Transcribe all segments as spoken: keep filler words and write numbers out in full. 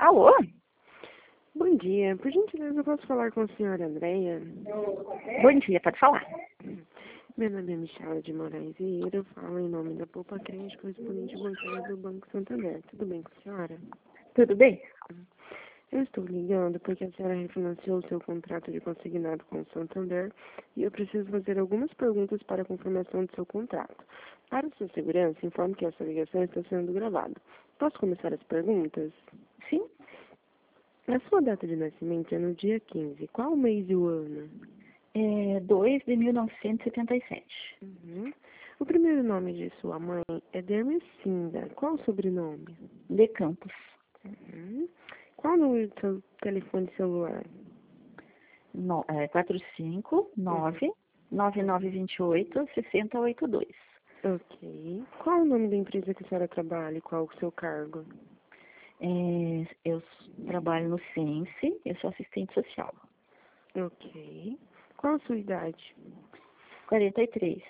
Alô? Bom dia. Por gentileza, eu posso falar com a senhora Andréia? Bom dia, pode falar. Meu nome é Michela de Moraes Vieira. Eu falo em nome da Poupa Crédito, correspondente bancária do Banco Santander. Tudo bem com a senhora? Tudo bem? Eu estou ligando porque a senhora refinanciou o seu contrato de consignado com o Santander e eu preciso fazer algumas perguntas para a confirmação do seu contrato. Para sua segurança, informe que essa ligação está sendo gravada. Posso começar as perguntas? Sim. A sua data de nascimento é no dia quinze. Qual o mês e o ano? É dois de mil novecentos e setenta e sete. Uhum. O primeiro nome de sua mãe é Dermecinda. Qual o sobrenome? De Campos. Uhum. Qual o número do seu telefone celular? No, é, quatro cinco nove, nove nove dois oito, seis zero oito dois. Ok. Qual o nome da empresa que a senhora trabalha e qual o seu cargo? É, eu s- trabalho no Sense, eu sou assistente social. Ok. Qual a sua idade? quarenta e três.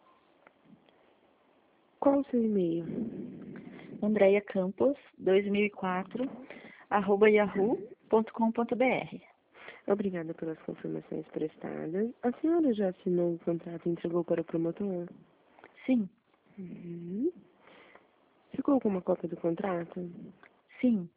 Qual o seu e-mail? Andréia Campos, dois mil e quatro, arroba yahoo ponto com ponto br. Obrigada pelas confirmações prestadas. A senhora já assinou o contrato e entregou para o promotor? Sim, Uhum. Ficou com uma cópia do contrato? sim.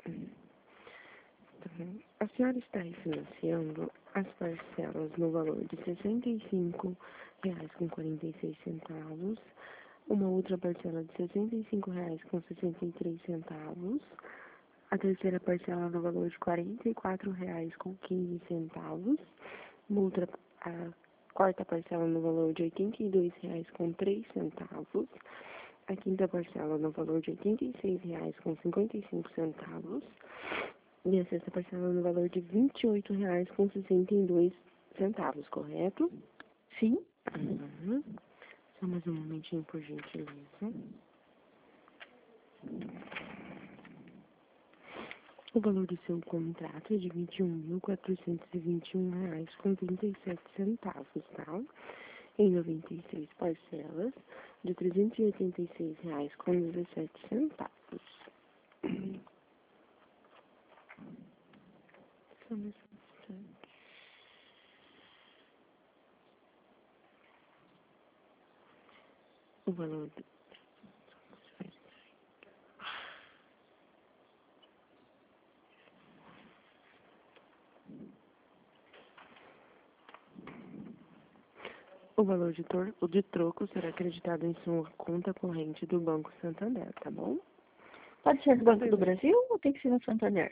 Uhum. A senhora está refinanciando as parcelas no valor de sessenta e cinco reais com quarenta e seis centavos, uma outra parcela de sessenta e cinco reais com sessenta e três centavos, a terceira parcela no valor de quarenta e quatro reais com quinze centavos, uma outra, a quarta parcela no valor de oitenta e dois reais com três centavos, a quinta parcela no valor de oitenta e seis reais com cinquenta e cinco centavos, e a sexta parcela no valor de vinte e oito reais com sessenta e dois centavos, correto? Sim? Uhum. Só mais um momentinho, por gentileza. O valor do seu contrato é de vinte e um mil quatrocentos e vinte e um reais com trinta e sete centavos, tá? Em noventa e seis parcelas de trezentos e oitenta e seis reais com dezessete centavos. Só mais um instante. O valor do... O valor de, tor... o de troco será acreditado em sua conta corrente do Banco Santander, tá bom? Pode ser do Banco do Brasil ou tem que ser no Santander?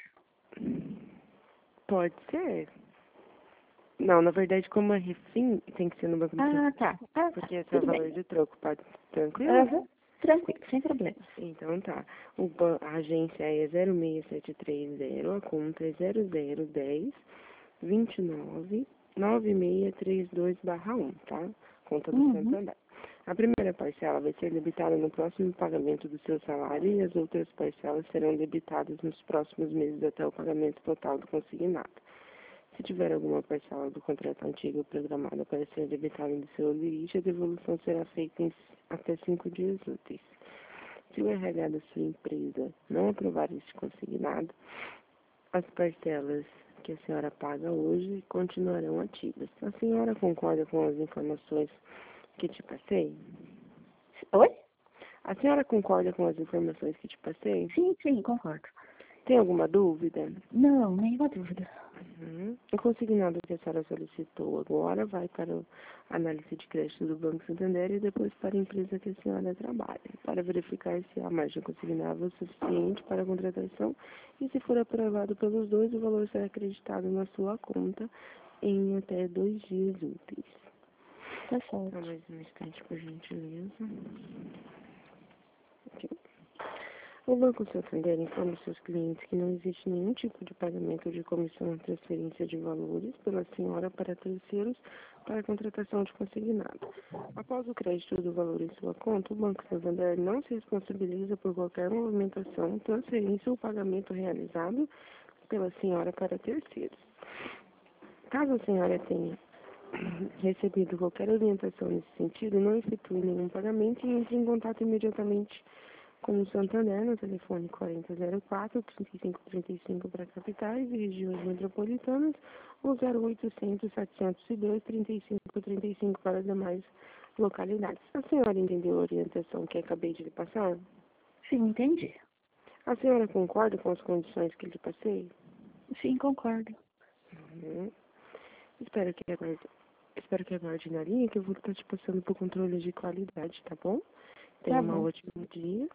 Pode ser. Não, na verdade, como é refim, tem que ser no Banco do Brasil. Ah, tá. Ah, tá. Porque esse é o Tudo bem. valor de troco, pode... Tranquilo? Aham. Tranquilo, sem problema. Então tá. O, ban- a agência é zero seis sete três zero, a conta é zero zero dez, vinte e nove, nove seis três dois barra um, tá? Conta do Uhum. Santander. A primeira parcela vai ser debitada no próximo pagamento do seu salário e as outras parcelas serão debitadas nos próximos meses até o pagamento total do consignado. Se tiver alguma parcela do contrato antigo programada para ser debitada do seu limite, a devolução será feita em até cinco dias úteis. Se o R H da sua empresa não aprovar este consignado, as parcelas que a senhora paga hoje continuarão ativas. A senhora concorda com as informações que te passei? Oi? A senhora concorda com as informações que te passei? Sim, sim, concordo. Tem alguma dúvida? Não, nenhuma dúvida. Uhum. O consignado que a senhora solicitou agora vai para a análise de crédito do Banco Santander e depois para a empresa que a senhora trabalha, para verificar se a margem consignável é suficiente para a contratação e, se for aprovado pelos dois, o valor será acreditado na sua conta em até dois dias úteis. Tá Só certo. mais um instante, por gentileza. Ok. O Banco Santander informa os seus clientes que não existe nenhum tipo de pagamento de comissão ou transferência de valores pela senhora para terceiros para a contratação de consignado. Após o crédito do valor em sua conta, o Banco Santander não se responsabiliza por qualquer movimentação, transferência ou pagamento realizado pela senhora para terceiros. Caso a senhora tenha recebido qualquer orientação nesse sentido, não efetue nenhum pagamento e entre em contato imediatamente com o Santander no telefone quarenta zero quatro, trinta e cinco trinta e cinco para capitais e regiões metropolitanas ou zero oitocentos, setecentos e dois, trinta e cinco trinta e cinco para as demais localidades. A senhora entendeu a orientação que acabei de lhe passar? Sim, entendi. A senhora concorda com as condições que lhe passei? Sim, concordo. Uhum. Espero que aguarde, espero que aguarde na linha que eu vou estar te passando por controle de qualidade, tá bom? Tenha Tá uma bom. ótima dia.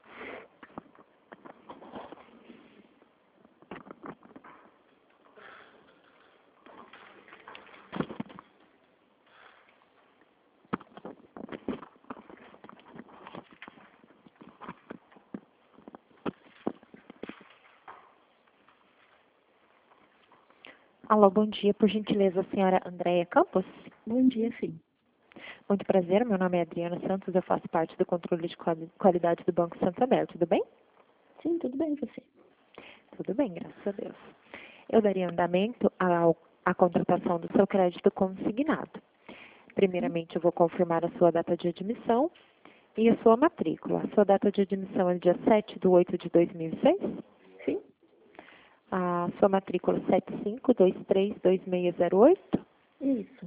Alô, bom dia. Por gentileza, a senhora Andréia Campos? Bom dia, sim. Muito prazer, meu nome é Adriana Santos, eu faço parte do controle de quali- qualidade do Banco Santander, tudo bem? Sim, tudo bem, você? Tudo bem, graças a Deus. Eu daria andamento ao, à contratação do seu crédito consignado. Primeiramente, eu vou confirmar a sua data de admissão e a sua matrícula. A sua data de admissão é dia sete de oito de dois mil e seis? Sim? A sua matrícula sete cinco dois três dois seis zero oito? Isso.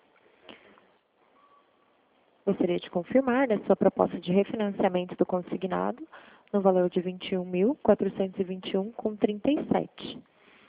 Gostaria de confirmar a sua proposta de refinanciamento do consignado no valor de vinte e um mil, quatrocentos e vinte e um vírgula trinta e sete.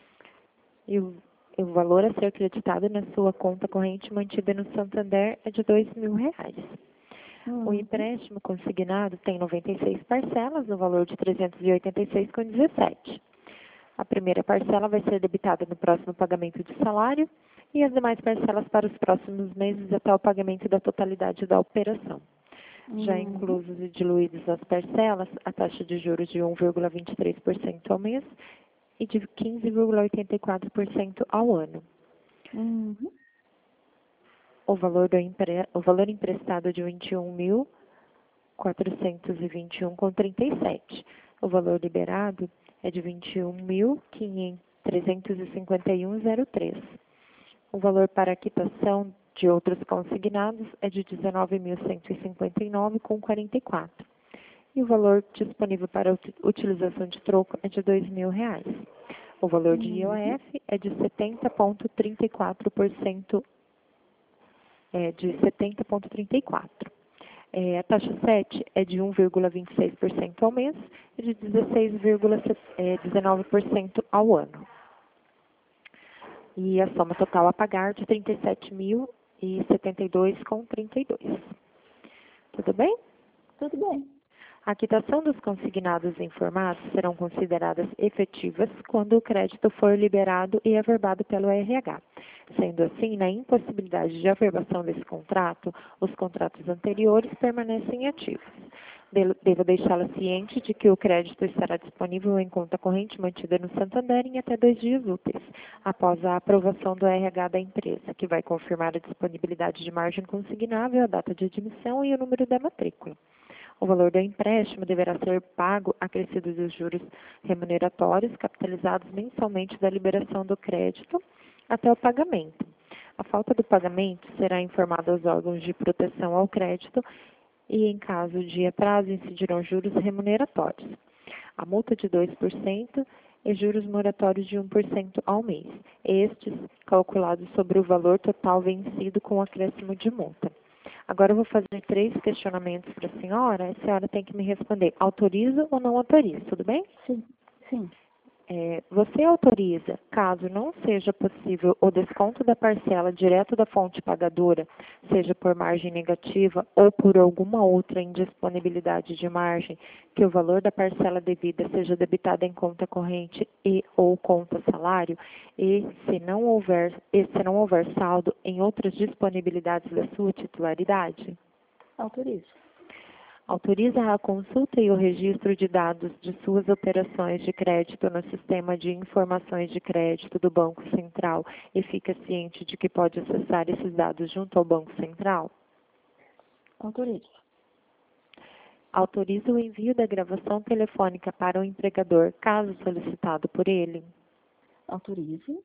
E o, e o valor a ser acreditado na sua conta corrente mantida no Santander é de dois mil reais. O Uhum. empréstimo consignado tem noventa e seis parcelas no valor de trezentos e oitenta e seis vírgula dezessete. A primeira parcela vai ser debitada no próximo pagamento de salário e as demais parcelas para os próximos meses até o pagamento da totalidade da operação. Já Uhum. inclusos e diluídos as parcelas, a taxa de juros de um vírgula vinte e três por cento ao mês e de quinze vírgula oitenta e quatro por cento ao ano. Uhum. O valor, do empre... o valor emprestado é de vinte e um mil, quatrocentos e vinte e um vírgula trinta e sete. O valor liberado é de vinte e um mil, trezentos e cinquenta e um vírgula zero três. O valor para a quitação de outros consignados é de dezenove mil, cento e cinquenta e nove vírgula quarenta e quatro. E o valor disponível para utilização de troco é de dois mil reais. O valor de I O F é de setenta vírgula trinta e quatro por cento, é de setenta vírgula trinta e quatro. É, a taxa sete é de um vírgula vinte e seis por cento ao mês e de dezesseis vírgula dezenove por cento ao ano. E a soma total a pagar de trinta e sete mil e setenta e dois vírgula trinta e dois. Tudo bem? Tudo bem. A quitação dos consignados informados serão consideradas efetivas quando o crédito for liberado e averbado pelo R H. Sendo assim, na impossibilidade de averbação desse contrato, os contratos anteriores permanecem ativos. Devo deixá-la ciente de que o crédito estará disponível em conta corrente mantida no Santander em até dois dias úteis, após a aprovação do R H da empresa, que vai confirmar a disponibilidade de margem consignável, a data de admissão e o número da matrícula. O valor do empréstimo deverá ser pago acrescido dos juros remuneratórios capitalizados mensalmente da liberação do crédito até o pagamento. A falta do pagamento será informada aos órgãos de proteção ao crédito e, em caso de atraso, incidirão juros remuneratórios. A multa de dois por cento e juros moratórios de um por cento ao mês, estes calculados sobre o valor total vencido com acréscimo de multa. Agora eu vou fazer três questionamentos para a senhora, a senhora tem que me responder, autoriza ou não autoriza, tudo bem? Sim. Sim. É, você autoriza, caso não seja possível o desconto da parcela direto da fonte pagadora, seja por margem negativa ou por alguma outra indisponibilidade de margem, que o valor da parcela devida seja debitado em conta corrente e ou conta salário, e se não houver, e se não houver saldo em outras disponibilidades da sua titularidade? Autorizo. Autoriza a consulta e o registro de dados de suas operações de crédito no sistema de informações de crédito do Banco Central e fica ciente de que pode acessar esses dados junto ao Banco Central? Autorizo. Autoriza o envio da gravação telefônica para o empregador, caso solicitado por ele? Autorizo.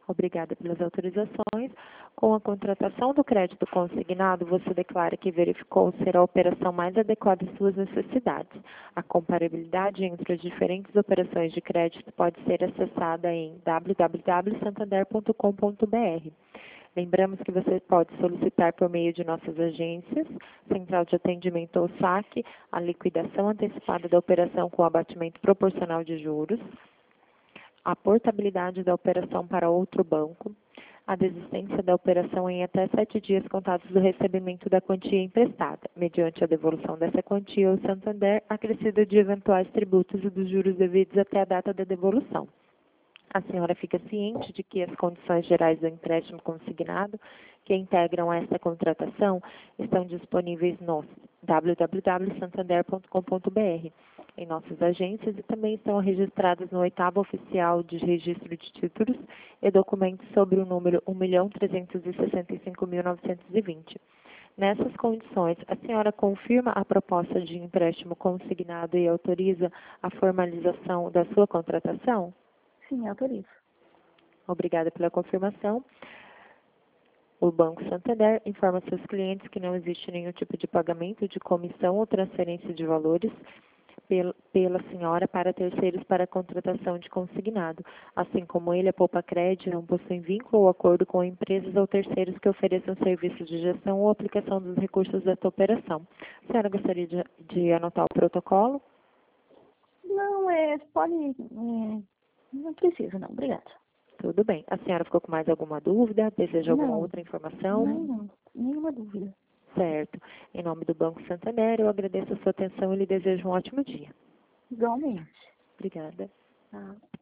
Obrigada pelas autorizações. Com a contratação do crédito consignado, você declara que verificou ser a operação mais adequada às suas necessidades. A comparabilidade entre as diferentes operações de crédito pode ser acessada em w w w ponto santander ponto com ponto b r. Lembramos que você pode solicitar por meio de nossas agências, Central de Atendimento ou saque, a liquidação antecipada da operação com abatimento proporcional de juros, a portabilidade da operação para outro banco, a desistência da operação em até sete dias contados do recebimento da quantia emprestada, mediante a devolução dessa quantia ao Santander, acrescida de eventuais tributos e dos juros devidos até a data da devolução. A senhora fica ciente de que as condições gerais do empréstimo consignado que integram esta contratação estão disponíveis no w w w ponto santander ponto com ponto b r, em nossas agências, e também estão registradas no oitavo oficial de registro de títulos e documentos sobre o número um milhão trezentos e sessenta e cinco mil novecentos e vinte. Nessas condições, a senhora confirma a proposta de empréstimo consignado e autoriza a formalização da sua contratação? Sim, autorizo. Obrigada pela confirmação. O Banco Santander informa seus clientes que não existe nenhum tipo de pagamento de comissão ou transferência de valores pel- pela senhora para terceiros para a contratação de consignado. Assim como ele, a Poupa Cred não possui vínculo ou acordo com empresas ou terceiros que ofereçam serviços de gestão ou aplicação dos recursos desta operação. A senhora gostaria de, de anotar o protocolo? Não, é, pode... É, não precisa, não. Obrigada. Tudo bem. A senhora ficou com mais alguma dúvida? Deseja alguma Não. outra informação? Não, não. Nenhuma dúvida. Certo. Em nome do Banco Santander, eu agradeço a sua atenção e lhe desejo um ótimo dia. Igualmente. Obrigada. Tá.